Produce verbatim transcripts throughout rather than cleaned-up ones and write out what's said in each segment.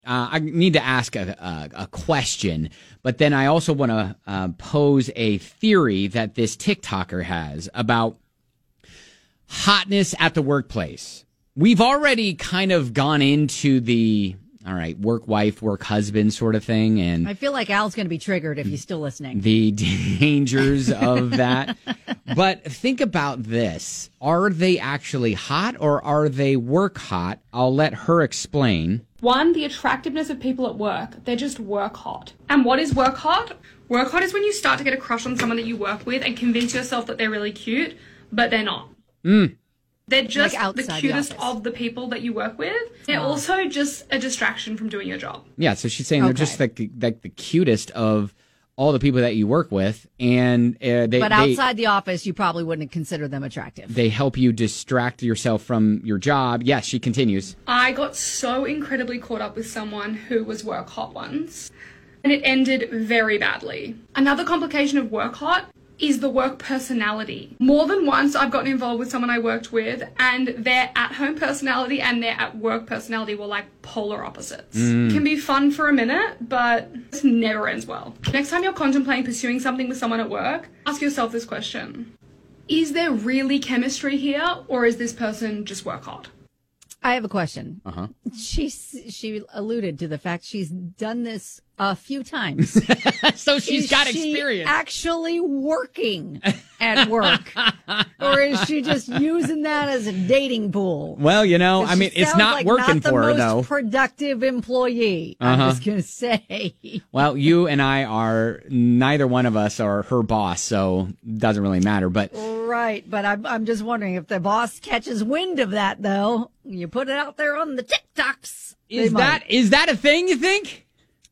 Uh, I need to ask a, a, a question, but then I also want to uh, pose a theory that this TikToker has about hotness at the workplace. We've already kind of gone into the, all right, work wife, work husband sort of thing. And I feel like Al's going to be triggered if he's still listening. The dangers of that. But think about this. Are they actually hot or are they work hot? I'll let her explain. One, the attractiveness of people at work. They're just work hot. And what is work hot? Work hot is when you start to get a crush on someone that you work with and convince yourself that they're really cute, but they're not. Mm. They're just Like the cutest the of the people that you work with. They're Oh. also just a distraction from doing your job. Yeah, so she's saying Okay. they're just like the, like the cutest of all the people that you work with, and uh, they But they, outside the office, you probably wouldn't consider them attractive. they help you distract yourself from your job. Yes, she continues. I got so incredibly caught up with someone who was work hot once, and it ended very badly. Another complication of work hot is the work personality. More than once, I've gotten involved with someone I worked with, and their at-home personality and their at-work personality were like polar opposites. It can be fun for a minute, but it never ends well. Next time you're contemplating pursuing something with someone at work, ask yourself this question. Is there really chemistry here, or is this person just work hot? I have a question. Uh-huh. She she alluded to the fact she's done this a few times. So she's Is got she experience. actually working at work, or is she just using that as a dating pool? Well, you know, I She mean, it's sounds not like working not the for her, most though. Productive employee. Uh-huh. I'm just gonna say. Well, you and I are, neither one of us are her boss, so it doesn't really matter. But Right, but I'm I'm just wondering if the boss catches wind of that, though. You put it out there on the TikToks. they is that might. is that a thing, you think?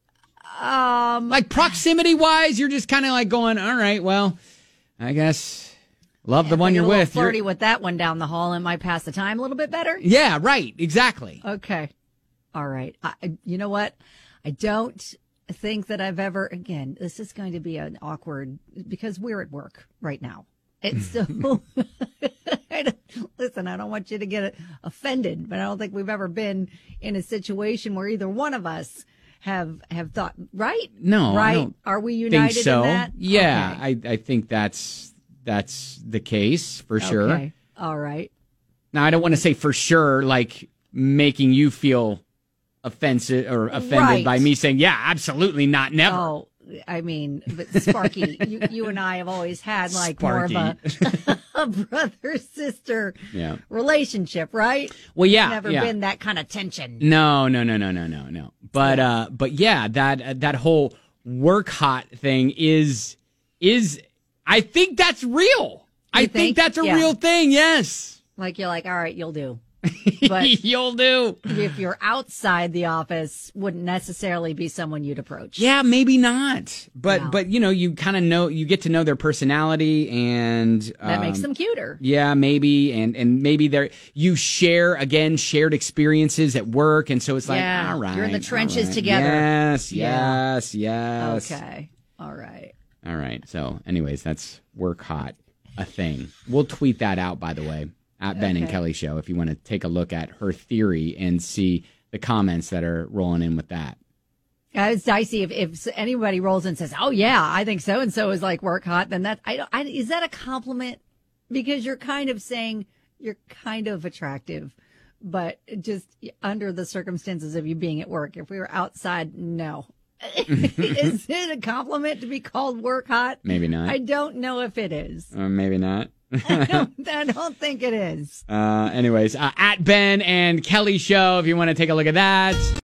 um Like proximity-wise, you're just kind of like going, all right, well, I guess love the if one I get you're a little with. You're- flirty with that one down the hall and might pass the time a little bit better? Yeah, right, exactly. Okay. All right. I, I- you know what? I don't think that I've ever, again, this is going to be an awkward, because we're at work right now. It's so, I don't- listen, I don't want you to get offended, but I don't think we've ever been in a situation where either one of us have, have thought, right? No, I right? don't Are we think united so. in that? Yeah, Okay. I, I think that's that's the case for sure. Okay. All right. Now, I don't want to say for sure, like making you feel offensive or offended Right. by me saying, yeah, absolutely not, never. Oh, I mean, but Sparky, you, you and I have always had like Sparky. more of a, a brother sister Yeah. relationship, right? Well, yeah, Never yeah. been that kind of tension. No, no, no, no, no, no, no. But uh, but yeah, that uh, that whole work hot thing is is I think that's real. I think? think? that's a Yeah. real thing. Yes, Like you're like, all right, you'll do. But you'll do. if you're outside the office, wouldn't necessarily be someone you'd approach. Yeah, maybe not. But No. but you know, you kind of know, you get to know their personality, and That makes um, them cuter. Yeah, maybe, and and maybe there you share again shared experiences at work, and so it's like, Yeah, all right, you're in the all trenches right. together. Yes, Yeah. yes, yes. Okay. All right. All right. So, anyways, that's work hot, a thing. We'll tweet that out, by the way, at Ben and Okay. Kelly Show, if you want to take a look at her theory and see the comments that are rolling in with that. Uh, it's dicey if, if anybody rolls in and says, "Oh yeah, I think so and so is like work hot." Then that I don't. I, is that a compliment? Because you're kind of saying you're kind of attractive, but just under the circumstances of you being at work. If we were outside, no. Is it a compliment to be called work hot? Maybe not. I don't know if it is. Or maybe not. I don't, I don't think it is. Uh, anyways, uh, at Ben and Kelly Show, if you want to take a look at that.